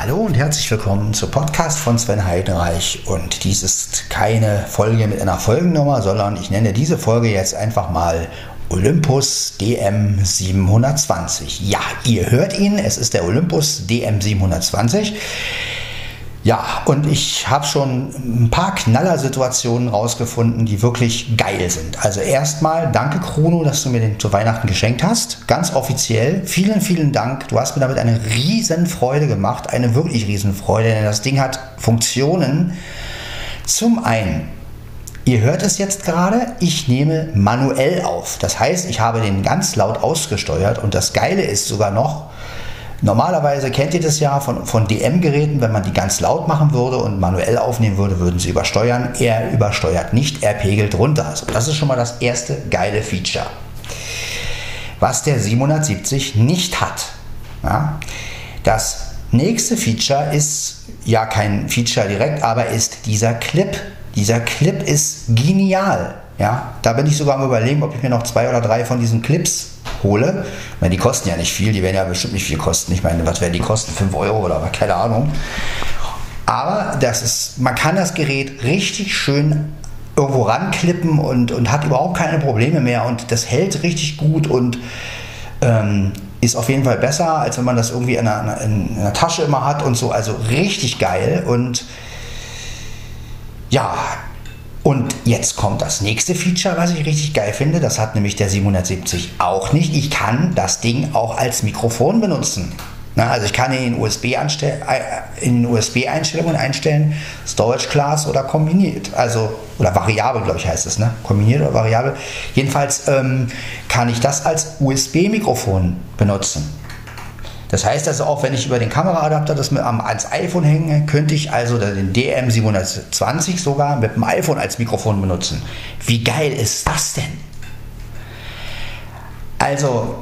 Hallo und herzlich willkommen zum Podcast von Sven Heidenreich. Und dies ist keine Folge mit einer Folgennummer, sondern ich nenne diese Folge jetzt einfach mal Olympus DM720. Ja, ihr hört ihn, es ist der Olympus DM720. Ja, und ich habe schon ein paar Knallersituationen rausgefunden, die wirklich geil sind. Also erstmal danke Chrono, dass du mir den zu Weihnachten geschenkt hast. Ganz offiziell. Vielen, vielen Dank. Du hast mir damit eine riesen Freude gemacht. Eine wirklich riesen Freude, denn das Ding hat Funktionen. Zum einen, ihr hört es jetzt gerade, ich nehme manuell auf. Das heißt, ich habe den ganz laut ausgesteuert und das Geile ist sogar noch, normalerweise kennt ihr das ja von DM-Geräten, wenn man die ganz laut machen würde und manuell aufnehmen würde, würden sie übersteuern. Er übersteuert nicht, er pegelt runter. Also das ist schon mal das erste geile Feature. Was der 770 nicht hat. Ja? Das nächste Feature ist ja kein Feature direkt, aber ist dieser Clip. Dieser Clip ist genial. Ja? Da bin ich sogar am Überlegen, ob ich mir noch 2 oder 3 von diesen Clips hole. Ich meine, die kosten ja nicht viel, die werden ja bestimmt nicht viel kosten. Ich meine, was werden die kosten? 5 Euro oder keine Ahnung. Aber man kann das Gerät richtig schön irgendwo ranklippen und hat überhaupt keine Probleme mehr und das hält richtig gut und ist auf jeden Fall besser, als wenn man das irgendwie in einer Tasche immer hat und so. Also richtig geil und ja. Und jetzt kommt das nächste Feature, was ich richtig geil finde. Das hat nämlich der 770 auch nicht. Ich kann das Ding auch als Mikrofon benutzen. Also ich kann in USB-Einstellungen einstellen, Storage Class oder kombiniert. Oder variabel, glaube ich, heißt es. Ne? Kombiniert oder variabel. Jedenfalls kann ich das als USB-Mikrofon benutzen. Das heißt also auch, wenn ich über den Kameraadapter das ans iPhone hänge, könnte ich also den DM720 sogar mit dem iPhone als Mikrofon benutzen. Wie geil ist das denn? Also,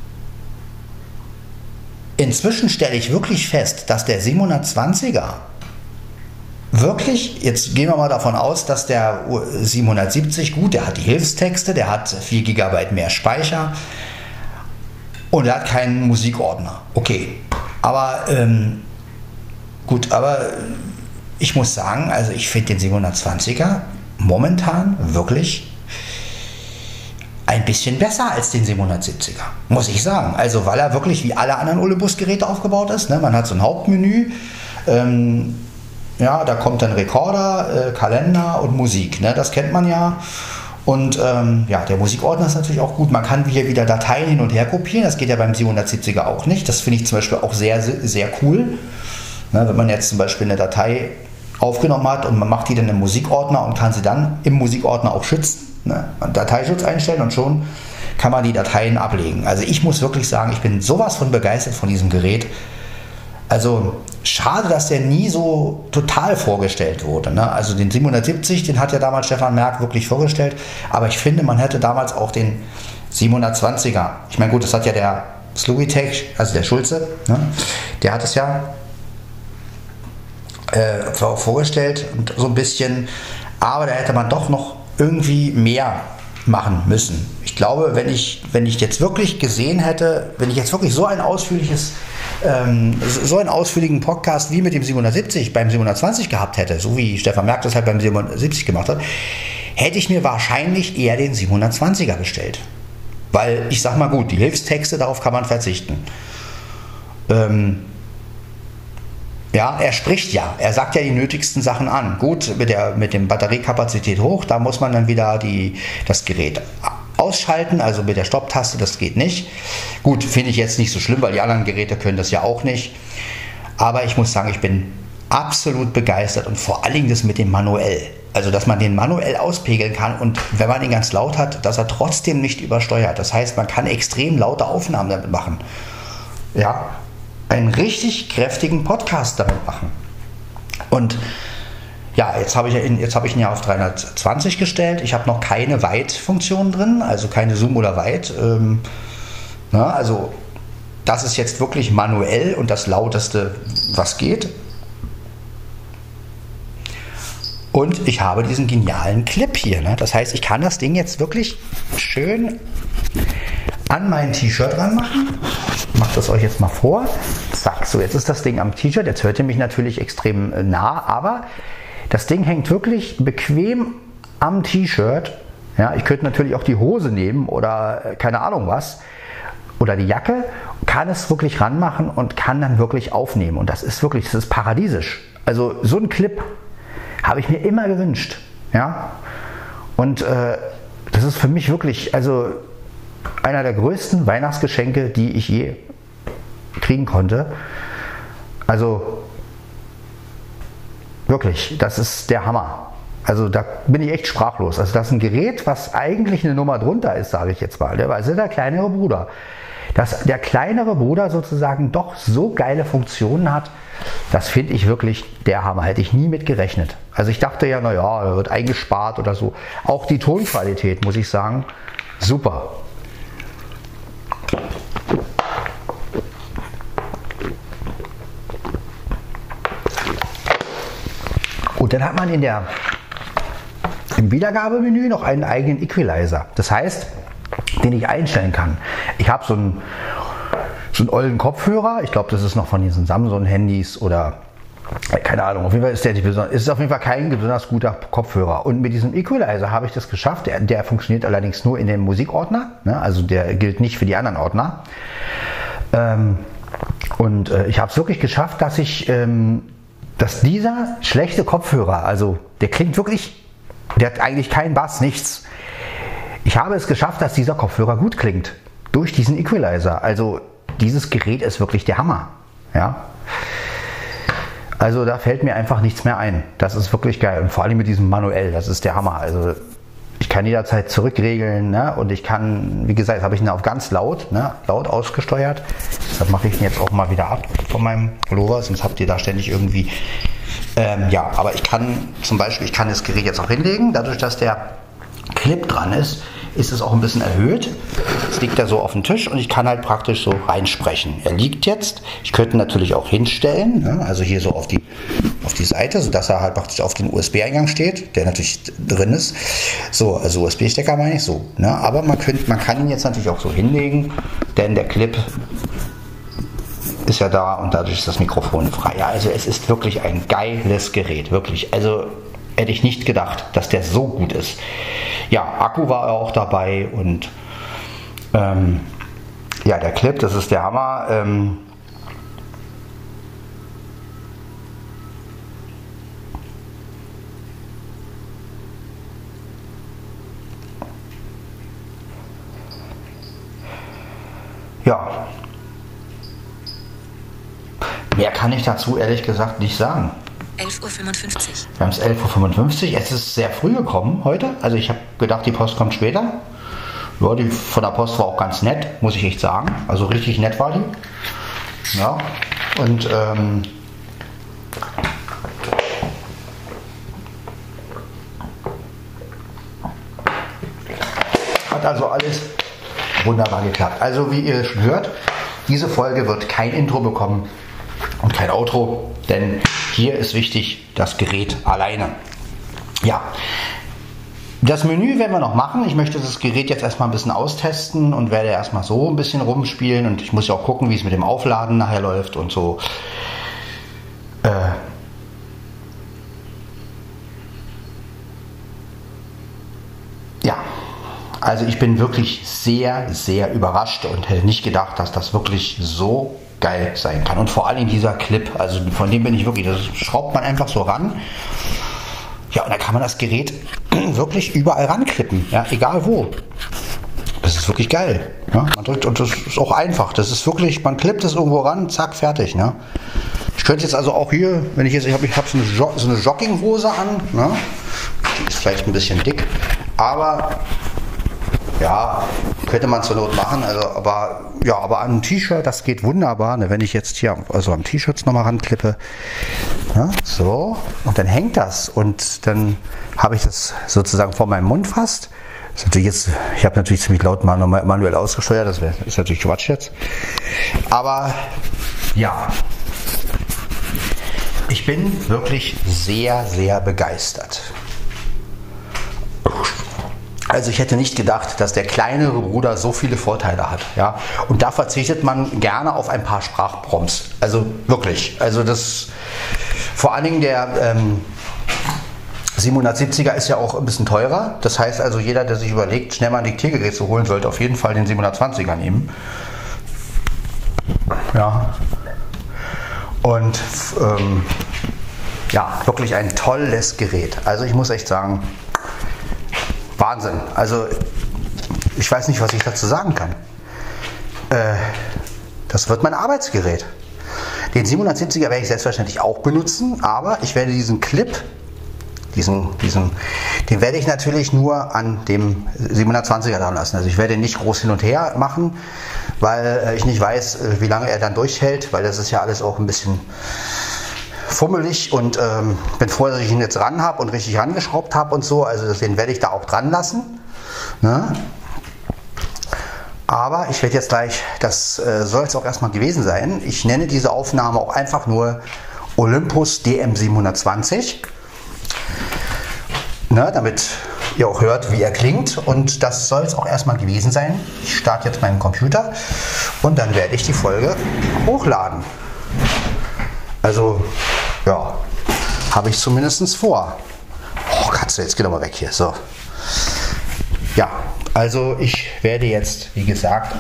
inzwischen stelle ich wirklich fest, dass der 720er wirklich, jetzt gehen wir mal davon aus, dass der 770, gut, der hat die Hilfstexte, der hat 4 GB mehr Speicher, und er hat keinen Musikordner. Okay. Aber gut, aber ich muss sagen, also ich finde den 720er momentan wirklich ein bisschen besser als den 770er. Muss ich sagen. Also weil er wirklich wie alle anderen Olympus-Geräte aufgebaut ist. Ne? Man hat so ein Hauptmenü. Ja, da kommt dann Rekorder, Kalender und Musik. Ne? Das kennt man ja. Und ja, der Musikordner ist natürlich auch gut. Man kann hier wieder Dateien hin und her kopieren. Das geht ja beim 770er auch nicht. Das finde ich zum Beispiel auch sehr, sehr cool. Ne, wenn man jetzt zum Beispiel eine Datei aufgenommen hat und man macht die dann im Musikordner und kann sie dann im Musikordner auch schützen. Ne, Dateischutz einstellen und schon kann man die Dateien ablegen. Also ich muss wirklich sagen, ich bin sowas von begeistert von diesem Gerät. Also schade, dass der nie so total vorgestellt wurde. Ne? Also den 770, den hat ja damals Stefan Merck wirklich vorgestellt. Aber ich finde, man hätte damals auch den 720er. Ich meine, gut, das hat ja der Slugitech, also der Schulze, ne? Der hat es ja vorgestellt und so ein bisschen. Aber da hätte man doch noch irgendwie mehr machen müssen. Ich glaube, wenn ich jetzt wirklich gesehen hätte, wenn ich jetzt wirklich so einen ausführlichen Podcast wie mit dem 770 beim 720 gehabt hätte, so wie Stefan Merck das halt beim 770 gemacht hat, hätte ich mir wahrscheinlich eher den 720er bestellt. Weil, ich sag mal gut, die Hilfstexte, darauf kann man verzichten. Ja, er spricht ja, er sagt ja die nötigsten Sachen an. Gut, mit dem Batteriekapazität hoch, da muss man dann wieder das Gerät ausschalten, also mit der Stopptaste, das geht nicht. Gut, finde ich jetzt nicht so schlimm, weil die anderen Geräte können das ja auch nicht. Aber ich muss sagen, ich bin absolut begeistert und vor allen Dingen das mit dem manuell. Also, dass man den manuell auspegeln kann und wenn man ihn ganz laut hat, dass er trotzdem nicht übersteuert. Das heißt, man kann extrem laute Aufnahmen damit machen. Ja, einen richtig kräftigen Podcast damit machen. Und ja, jetzt habe ich ihn ja auf 320 gestellt. Ich habe noch keine Weit-Funktion drin, also keine Zoom oder Weit. Also das ist jetzt wirklich manuell und das lauteste, was geht. Und ich habe diesen genialen Clip hier. Ne? Das heißt, ich kann das Ding jetzt wirklich schön an mein T-Shirt ranmachen. Ich mache das euch jetzt mal vor. zack. So, jetzt ist das Ding am T-Shirt. Jetzt hört ihr mich natürlich extrem nah, aber das Ding hängt wirklich bequem am T-Shirt. Ja, ich könnte natürlich auch die Hose nehmen oder keine Ahnung was. Oder die Jacke, kann es wirklich ranmachen und kann dann wirklich aufnehmen. Und das ist wirklich, das ist paradiesisch. Also so ein Clip habe ich mir immer gewünscht. Ja? Und das ist für mich wirklich also einer der größten Weihnachtsgeschenke, die ich je kriegen konnte. Also wirklich, das ist der Hammer. Also da bin ich echt sprachlos. Also das ist ein Gerät, was eigentlich eine Nummer drunter ist, sage ich jetzt mal. Also der kleinere Bruder. Dass der kleinere Bruder sozusagen doch so geile Funktionen hat, das finde ich wirklich der Hammer. Hätte ich nie mit gerechnet. Also ich dachte ja, naja, da wird eingespart oder so. Auch die Tonqualität, muss ich sagen, super. Gut, dann hat man im Wiedergabemenü noch einen eigenen Equalizer. Das heißt, den ich einstellen kann. Ich habe so einen ollen Kopfhörer. Ich glaube, das ist noch von diesen Samsung-Handys oder keine Ahnung. Auf jeden Fall ist auf jeden Fall kein besonders guter Kopfhörer. Und mit diesem Equalizer habe ich das geschafft. Der funktioniert allerdings nur in dem Musikordner. Ne? Also der gilt nicht für die anderen Ordner. Ich habe es wirklich geschafft, dass dieser schlechte Kopfhörer, also der klingt wirklich, der hat eigentlich keinen Bass, nichts. Ich habe es geschafft, dass dieser Kopfhörer gut klingt. Durch diesen Equalizer. Also dieses Gerät ist wirklich der Hammer. Ja? Also da fällt mir einfach nichts mehr ein. Das ist wirklich geil. Und vor allem mit diesem manuell, das ist der Hammer. Also ich kann jederzeit zurückregeln, ne? Und ich kann, wie gesagt, habe ich ihn auf ganz laut, ne? Laut ausgesteuert. Deshalb mache ich ihn jetzt auch mal wieder ab von meinem Pullover, sonst habt ihr da ständig irgendwie... aber ich kann zum Beispiel, das Gerät jetzt auch hinlegen, dadurch, dass der Clip dran ist es auch ein bisschen erhöht. Es liegt da so auf dem Tisch und ich kann halt praktisch so reinsprechen. Er liegt jetzt. Ich könnte ihn natürlich auch hinstellen, ne? Also hier so auf die Seite, sodass er halt praktisch auf den USB-Eingang steht, der natürlich drin ist. So, also USB-Stecker meine ich so. Ne? Aber man kann ihn jetzt natürlich auch so hinlegen, denn der Clip ist ja da und dadurch ist das Mikrofon frei. Ja, also es ist wirklich ein geiles Gerät, wirklich. Also hätte ich nicht gedacht, dass der so gut ist. Ja, Akku war auch dabei und der Clip, das ist der Hammer. Ja, mehr kann ich dazu ehrlich gesagt nicht sagen. 11:55 Uhr. Wir haben es 11:55 Uhr. Es ist sehr früh gekommen heute. Also ich habe gedacht, die Post kommt später. Ja, die von der Post war auch ganz nett, muss ich echt sagen. Also richtig nett war die. Ja, und hat also alles wunderbar geklappt. Also wie ihr schon hört, diese Folge wird kein Intro bekommen und kein Outro, denn hier ist wichtig das Gerät alleine. Ja, das Menü werden wir noch machen. Ich möchte das Gerät jetzt erstmal ein bisschen austesten und werde erstmal so ein bisschen rumspielen und ich muss ja auch gucken, wie es mit dem Aufladen nachher läuft und so. Ja, also ich bin wirklich sehr, sehr überrascht und hätte nicht gedacht, dass das wirklich so geil sein kann. Und vor allem dieser Clip, also von dem bin ich wirklich, das schraubt man einfach so ran. Ja, und da kann man das Gerät wirklich überall ranklippen, ja, egal wo. Das ist wirklich geil. Ja? Man drückt und das ist auch einfach. Das ist wirklich, man klippt es irgendwo ran, zack, fertig. Ne? Ich könnte jetzt also auch hier, wenn ich habe so eine Jogginghose an, ne? Die ist vielleicht ein bisschen dick, aber ja, könnte man zur Not machen, also, aber an einem T-Shirt, das geht wunderbar, ne? Wenn ich jetzt hier also am T-Shirt nochmal ranklippe, ne? So, und dann hängt das und dann habe ich das sozusagen vor meinem Mund fast. Das ist natürlich jetzt, ich habe natürlich ziemlich laut manuell ausgesteuert, das ist natürlich Quatsch jetzt, aber ja, ich bin wirklich sehr, sehr begeistert. Also ich hätte nicht gedacht, dass der kleinere Bruder so viele Vorteile hat. Ja? Und da verzichtet man gerne auf ein paar Sprachprompts. Also wirklich. Also das vor allen Dingen der 770er ist ja auch ein bisschen teurer. Das heißt also, jeder, der sich überlegt, schnell mal ein Diktiergerät zu holen, sollte auf jeden Fall den 720er nehmen. Ja. Und ja, wirklich ein tolles Gerät. Also ich muss echt sagen, Wahnsinn. Also ich weiß nicht, was ich dazu sagen kann. Das wird mein Arbeitsgerät. Den 770er werde ich selbstverständlich auch benutzen, aber ich werde diesen Clip, den werde ich natürlich nur an dem 720er dran lassen. Also ich werde nicht groß hin und her machen, weil ich nicht weiß, wie lange er dann durchhält, weil das ist ja alles auch ein bisschen fummelig und bin froh, dass ich ihn jetzt dran habe und richtig rangeschraubt habe und so. Also den werde ich da auch dran lassen. Ne? Aber ich werde jetzt gleich, das soll es auch erstmal gewesen sein. Ich nenne diese Aufnahme auch einfach nur Olympus DM720. Ne, damit ihr auch hört, wie er klingt. Und das soll es auch erstmal gewesen sein. Ich starte jetzt meinen Computer und dann werde ich die Folge hochladen. Also, ja, habe ich zumindest vor. Oh, Katze, jetzt geh doch mal weg hier. So. Ja, also ich werde jetzt, wie gesagt,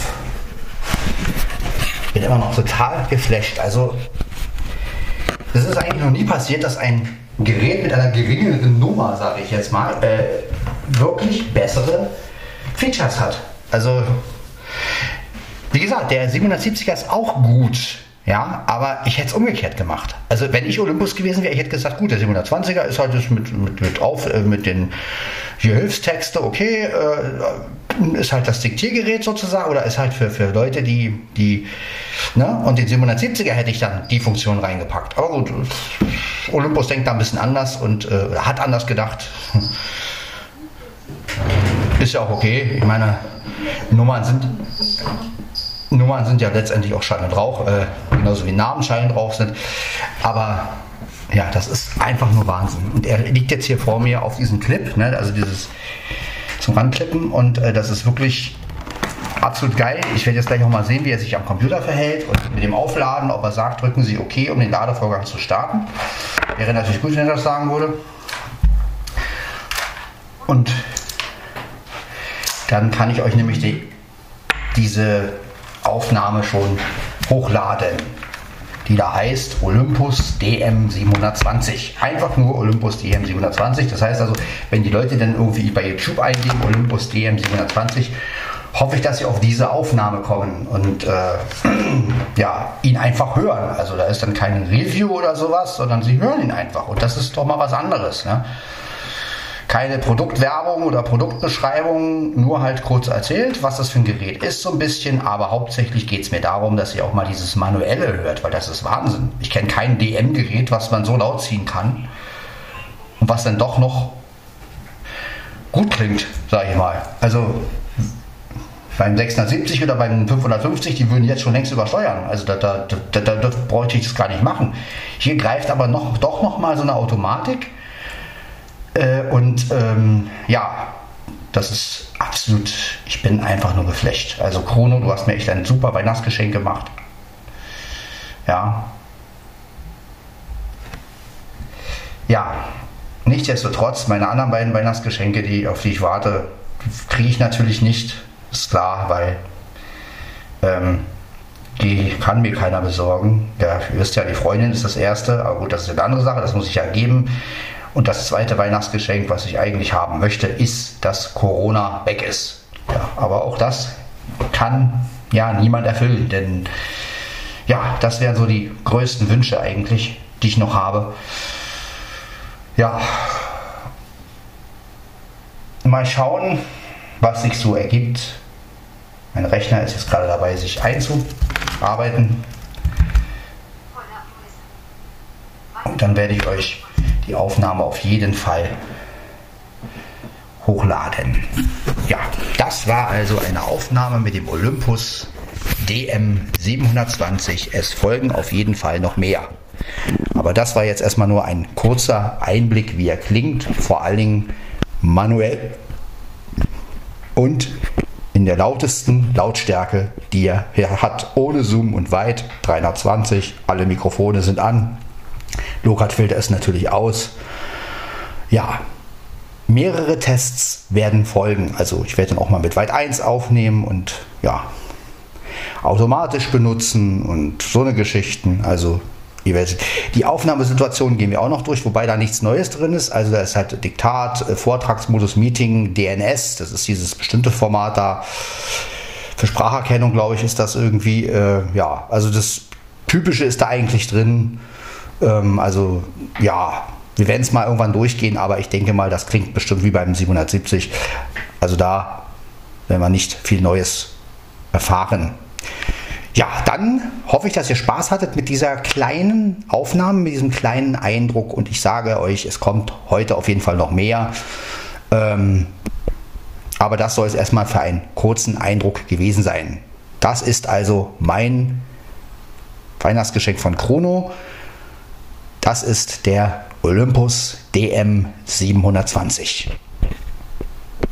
bin immer noch total geflasht. Also, das ist eigentlich noch nie passiert, dass ein Gerät mit einer geringeren Nummer, sage ich jetzt mal, wirklich bessere Features hat. Also, wie gesagt, der 770er ist auch gut, ja, aber ich hätte es umgekehrt gemacht. Also, wenn ich Olympus gewesen wäre, ich hätte gesagt, gut, der 720er ist halt das mit den hier Hilfstexte, okay, ist halt das Diktiergerät sozusagen, oder ist halt für Leute, die ne? Und den 770er hätte ich dann die Funktion reingepackt. Aber gut, Olympus denkt da ein bisschen anders und hat anders gedacht. Ist ja auch okay. Ich meine, Nummern sind ja letztendlich auch Schall und Rauch, genauso wie Namen Schall und Rauch sind. Aber ja, das ist einfach nur Wahnsinn. Und er liegt jetzt hier vor mir auf diesem Clip, ne? Also dieses zum Ranklippen, und das ist wirklich absolut geil. Ich werde jetzt gleich noch mal sehen, wie er sich am Computer verhält und mit dem Aufladen, ob er sagt, drücken Sie OK, um den Ladevorgang zu starten. Wäre natürlich gut, wenn er das sagen würde. Und dann kann ich euch nämlich diese Aufnahme schon hochladen, die da heißt Olympus DM720. Einfach nur Olympus DM720. Das heißt also, wenn die Leute dann irgendwie bei YouTube eingeben, Olympus DM720, hoffe ich, dass sie auf diese Aufnahme kommen und ja, ihn einfach hören. Also da ist dann kein Review oder sowas, sondern sie hören ihn einfach. Und das ist doch mal was anderes. Ne? Keine Produktwerbung oder Produktbeschreibung, nur halt kurz erzählt, was das für ein Gerät ist so ein bisschen. Aber hauptsächlich geht es mir darum, dass ihr auch mal dieses Manuelle hört, weil das ist Wahnsinn. Ich kenne kein DM-Gerät, was man so laut ziehen kann und was dann doch noch gut klingt, sage ich mal. Also beim 670 oder beim 550, die würden jetzt schon längst übersteuern. Also da bräuchte ich das gar nicht machen. Hier greift aber doch noch mal so eine Automatik. Und ja, das ist absolut, ich bin einfach nur geflasht. Also Chrono, du hast mir echt ein super Weihnachtsgeschenk gemacht. Ja. Ja, nichtsdestotrotz, meine anderen beiden Weihnachtsgeschenke, auf die ich warte, kriege ich natürlich nicht. Ist klar, weil die kann mir keiner besorgen. Ja, ihr wisst ja, die Freundin ist das erste, aber gut, das ist eine andere Sache, das muss ich ja geben. Und das zweite Weihnachtsgeschenk, was ich eigentlich haben möchte, ist, dass Corona weg ist. Ja, aber auch das kann ja niemand erfüllen, denn ja, das wären so die größten Wünsche eigentlich, die ich noch habe. Ja, mal schauen, was sich so ergibt. Mein Rechner ist jetzt gerade dabei, sich einzuarbeiten. Und dann werde ich euch die Aufnahme auf jeden Fall hochladen. Ja, das war also eine Aufnahme mit dem Olympus DM720. Es folgen auf jeden Fall noch mehr. Aber das war jetzt erstmal nur ein kurzer Einblick, wie er klingt, vor allen Dingen manuell. und in der lautesten Lautstärke, die er hat, ohne Zoom und weit, 320, alle Mikrofone sind an, Low-Cut-Filter ist natürlich aus. Ja, mehrere Tests werden folgen, also ich werde dann auch mal mit Weit 1 aufnehmen und ja, automatisch benutzen und so eine Geschichten, also die Aufnahmesituation gehen wir auch noch durch, wobei da nichts Neues drin ist. Also da ist halt Diktat, Vortragsmodus, Meeting, DNS, das ist dieses bestimmte Format da. Für Spracherkennung, glaube ich, ist das irgendwie, ja, also das Typische ist da eigentlich drin. Also ja, wir werden es mal irgendwann durchgehen, aber ich denke mal, das klingt bestimmt wie beim 770. Also da werden wir nicht viel Neues erfahren. Ja, dann hoffe ich, dass ihr Spaß hattet mit dieser kleinen Aufnahme, mit diesem kleinen Eindruck. Und ich sage euch, es kommt heute auf jeden Fall noch mehr. Aber das soll es erstmal für einen kurzen Eindruck gewesen sein. Das ist also mein Weihnachtsgeschenk von Chrono. Das ist der Olympus DM720.